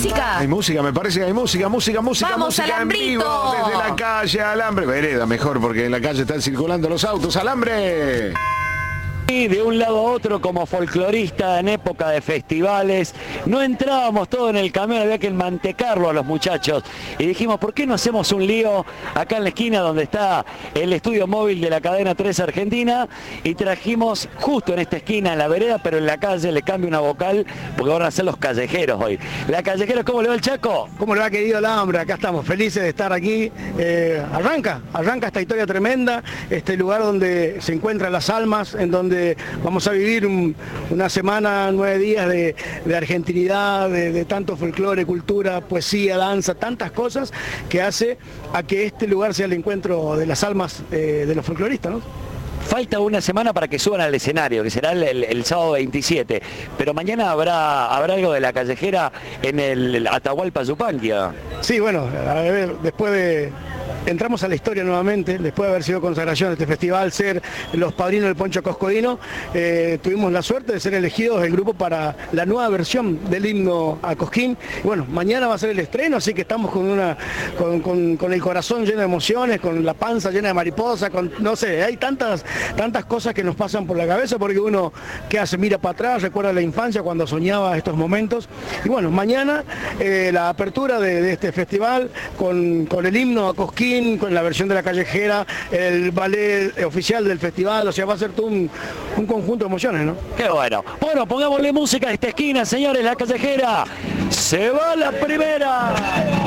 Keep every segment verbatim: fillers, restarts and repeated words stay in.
música? Hay música, me parece que hay música, música, música, Vamos, música en vivo Alambrito. desde la calle Alambre. Vereda mejor porque en la calle están circulando los autos. ¡Alambre! Y de un lado a otro como folclorista en época de festivales, no entrábamos todo en el camión, había que mantecarlo a los muchachos. Y dijimos, ¿por qué no hacemos un lío acá en la esquina donde está el estudio móvil de la cadena tres Argentina? Y trajimos justo en esta esquina, en la vereda, pero en la calle, le cambio una vocal, porque van a ser los callejeros hoy. La callejeros, ¿cómo le va el Chaco? ¿Cómo le va, querido Alambre? Acá estamos felices de estar aquí. Eh, arranca, arranca esta historia tremenda, este lugar donde se encuentran las almas, en donde vamos a vivir un, una semana, nueve días de, de argentinidad, de, de tanto folclore, cultura, poesía, danza, tantas cosas que hace a que este lugar sea el encuentro de las almas eh, de los folcloristas, ¿no? Falta una semana para que suban al escenario, que será el, el, el sábado veintisiete, pero mañana habrá, habrá algo de la callejera en el Atahualpa Yupanqui. Sí, bueno, a ver, después de... Entramos a la historia nuevamente, después de haber sido consagración de este festival, ser los padrinos del Poncho Coscodino, eh, tuvimos la suerte de ser elegidos el grupo para la nueva versión del himno a Cosquín. Y bueno, mañana va a ser el estreno, así que estamos con, una, con, con, con el corazón lleno de emociones, con la panza llena de mariposa, con, no sé, hay tantas, tantas cosas que nos pasan por la cabeza porque uno que hace, mira para atrás, recuerda la infancia cuando soñaba estos momentos. Y bueno, mañana eh, la apertura de, de este festival con, con el himno a Cosquín, con la versión de la callejera, el ballet oficial del festival, o sea, va a ser todo un, un conjunto de emociones, ¿no? Qué bueno. Bueno, pongámosle música a esta esquina, señores, la callejera. Se va la primera.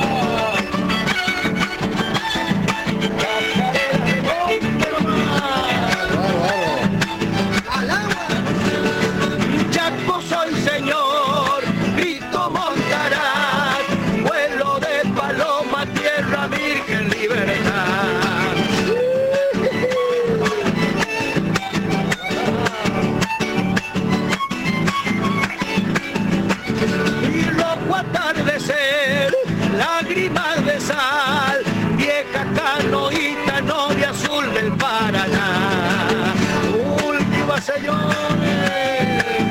Chaco soy señor, grito montarás, vuelo de paloma, tierra virgen, libertad. Y loco atardecer, lágrimas de sal, vieja canoita, novia azul del Paraná. Última señores.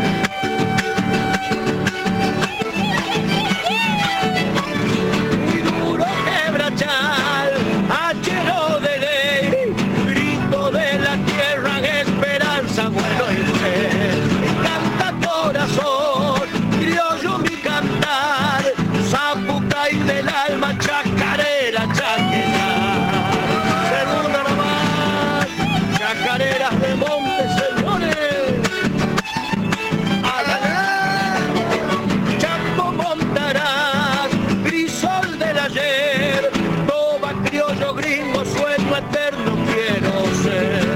Hachero de ley, grito de la tierra, esperanza, vuelo y fe. Canta corazón, criollo mi cantar, zapucay del alma, chacarera, chaqueña. Segunda nomás, chacareras de monte, señores. Chaco montarás, grisol del ayer, criollo gringo, sueño eterno quiero ser.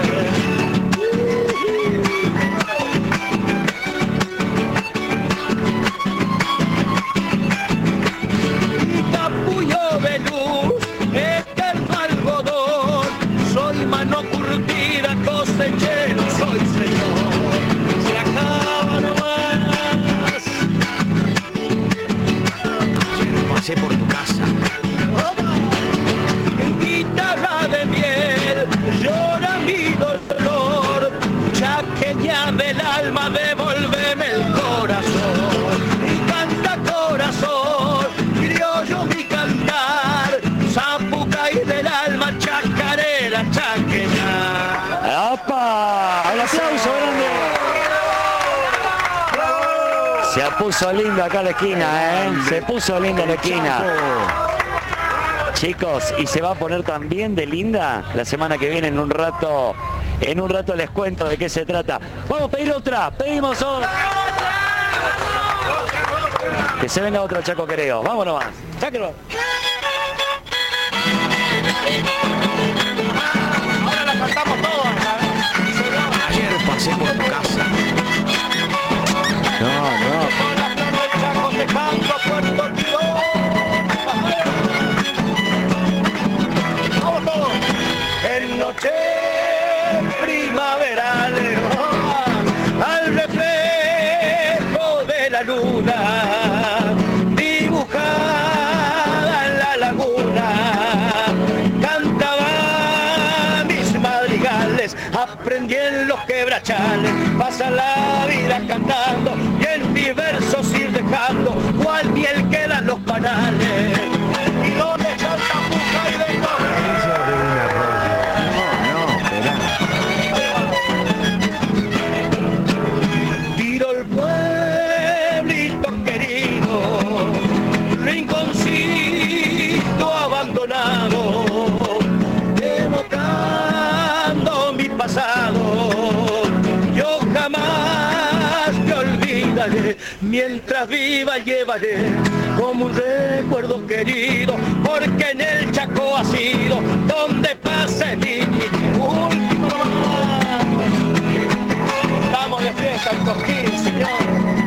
Y capullo de luz, eterno algodón, soy mano curtida, cosechero, soy señor. Se acaba nomás. Pasé por tu casa. Guitarra de miel, llora mi dolor, chaqueña del alma, devolveme el corazón. Y canta corazón, criollo mi cantar, zapucay del alma, chacarera, chaqueña. ¡Apa! ¡El aplauso grande! Se puso lindo acá la esquina, ¿eh? Se puso lindo la esquina. Chicos, y se va a poner también de linda la semana que viene en un rato, en un rato les cuento de qué se trata. Vamos a pedir otra, pedimos otra. Que se venga otra, Chaco, creo. Vámonos más. Cháquelo. Ahora la cantamos todas. Ayer pasé por tu casa. No, no. Chaco te canto, Puerto Rico. Vamos todos. En noche primaveral, al reflejo de la luna, dibujada en la laguna, cantaba mis madrigales, aprendí en los quebrachales, pasa la vida cantando y en mis versos ir dejando cual miel quedan los Mientras viva llevaré como un recuerdo querido, porque en el Chaco ha sido donde pase mi último. Estamos de fiesta en Cosquín, señor.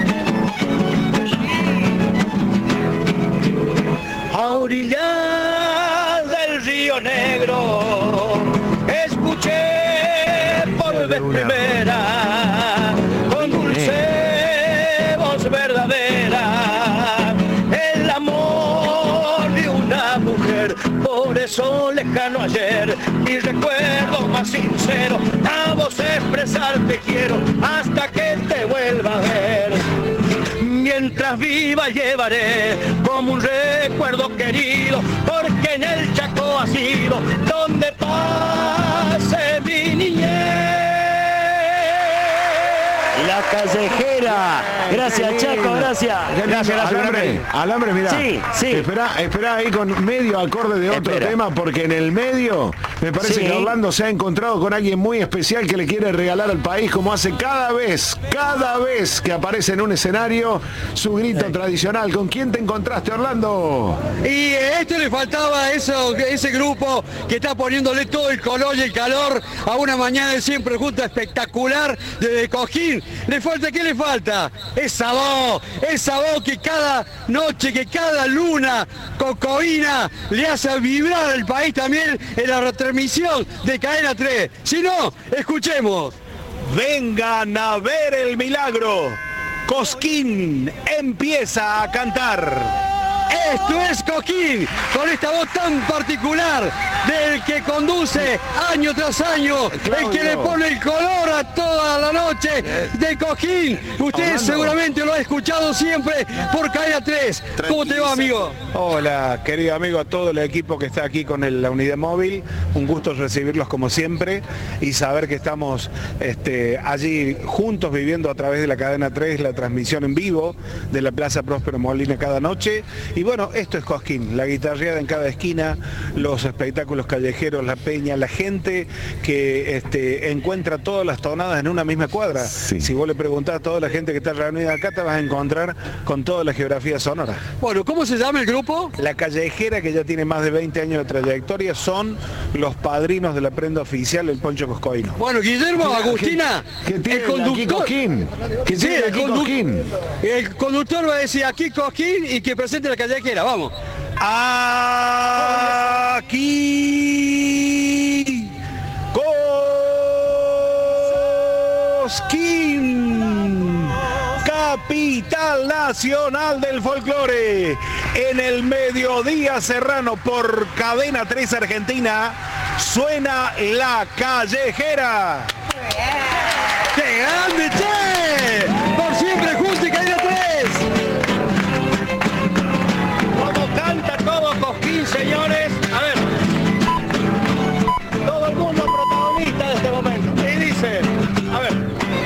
A orillas del Río Negro escuché por vez primera con dulce voz verdadera el amor de una mujer. Por eso lejano ayer mi recuerdo más sincero, a vos expresarte quiero hasta que te vuelva a ver. Mientras viva llevaré como un recuerdo querido, porque en el Chaco ha sido donde pase mi niñez. La Callejera. Gracias, Chaco, gracias. Gracias, Alambre. Alambre, mirá. Sí, sí. Esperá, esperá ahí con medio acorde de otro Espera. tema, porque en el medio me parece Sí. que Orlando se ha encontrado con alguien muy especial que le quiere regalar al país, como hace cada vez, cada vez que aparece en un escenario, su grito tradicional. ¿Con quién te encontraste, Orlando? Y a esto le faltaba eso, ese grupo que está poniéndole todo el color y el calor a una mañana de siempre junta espectacular desde Cosquín. ¿Le falta? ¿Qué le falta? Esa voz, esa voz que cada noche, que cada luna, Cocoína, le hace vibrar al país también en la retransmisión de Cadena tres. Si no, escuchemos. Vengan a ver el milagro. Cosquín empieza a cantar. Esto es Cosquín, con esta voz tan particular del que conduce año tras año, el que le pone el color a toda la noche de Cosquín. Usted Orlando. seguramente lo ha escuchado siempre por Cadena tres. ¿Cómo te va, amigo? Hola, querido amigo, a todo el equipo que está aquí con el- la unidad móvil. Un gusto recibirlos como siempre y saber que estamos este, allí juntos viviendo a través de la Cadena tres la transmisión en vivo de la Plaza Próspero Molina cada noche. Y bueno, esto es Cosquín, la guitarreada en cada esquina, los espectáculos callejeros, la peña, la gente que este, encuentra todas las tonadas en una misma cuadra. Sí. Si vos le preguntás a toda la gente que está reunida acá, te vas a encontrar con toda la geografía sonora. Bueno, ¿cómo se llama el grupo? La Callejera, que ya tiene más de veinte años de trayectoria, son los padrinos de la prenda oficial del Poncho Coscoíno. Bueno, Guillermo, Agustina, ¿Qué tiene el conductor. aquí Cosquín? ¿Qué Sí, tiene el, aquí condu- Cosquín? el conductor va a decir aquí Cosquín y que presente la callejera, vamos. Aquí Cosquín, capital nacional del folclore. En el mediodía serrano por Cadena tres Argentina suena La Callejera. ¡Qué grande, che! Por siempre juntos y Cadena tres. Como canta todo Cosquín, señores. A ver. Todo el mundo protagonista de este momento. Y dice, a ver.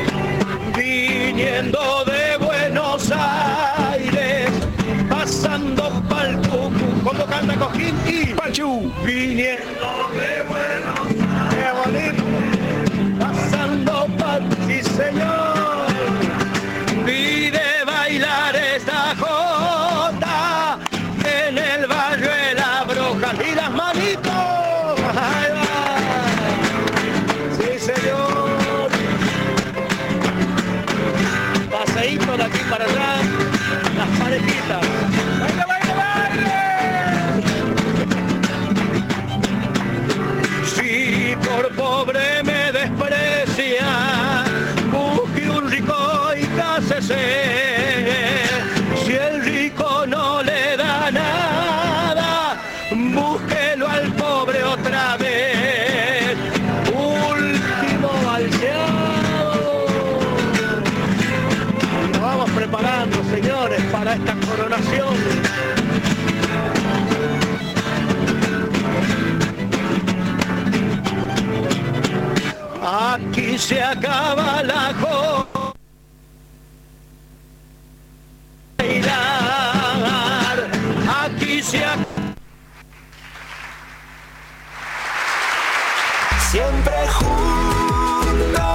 Viniendo de Buenos Aires, pasando pa'l Tucu. Como canta Cosquín y Pachu. viniendo de Buenos Aires. Qué bonito. Pasando pa'l, sí señor. Vi de bailar esta jota en el barrio de la Bruja y las manitos. Ahí va. Sí, señor. Paseíto de aquí para allá, las parejitas. ¡Baile, baile, baile! Si por pobre me desprecia, busque un rico y cásese. Si el rico no le da nada, búsquelo al pobre otra vez. Último balseado. Nos vamos preparando, señores, para esta coronación. Aquí se acaba la joda. Aquí se acaba. Siempre juntos.